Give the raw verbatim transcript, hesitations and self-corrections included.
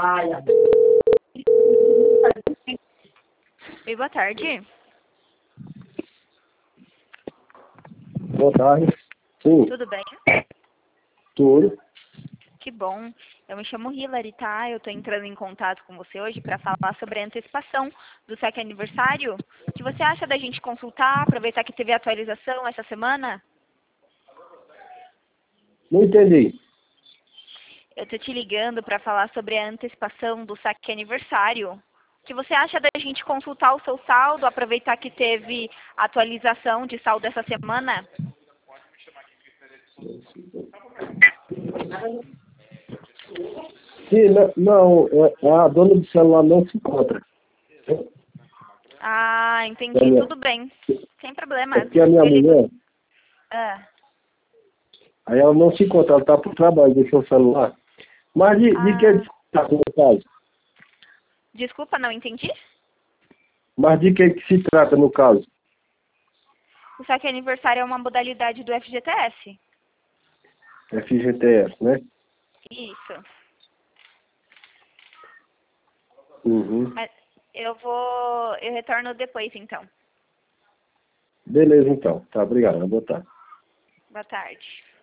Oi, boa tarde. Boa tarde. Sim, Tudo bem? tudo. Que bom. Eu me chamo Hilary, tá? Eu tô entrando em contato com você hoje para falar sobre a antecipação do seu aniversário. O que você acha da gente consultar, aproveitar que teve atualização essa semana? Não entendi. Eu tô te ligando para falar sobre a antecipação do saque aniversário. O que você acha da gente consultar o seu saldo, aproveitar que teve atualização de saldo essa semana? Sim, não, não, é- a dona do celular não se encontra. Ah, É, entendi. minha- Tudo bem. Sem é problemas. porque a minha Eu ligo. mulher, Ah, aí ela não se encontra, ela está pro trabalho, deixou o celular. Mas de, de que ah, está no caso? desculpa, não entendi. Mas de que que se trata no caso? O saque aniversário é uma modalidade do F G T S. F G T S, né? Isso. Uhum. Mas eu vou. Eu retorno depois, então. Beleza, então. Tá, obrigado. Boa tarde. Boa tarde.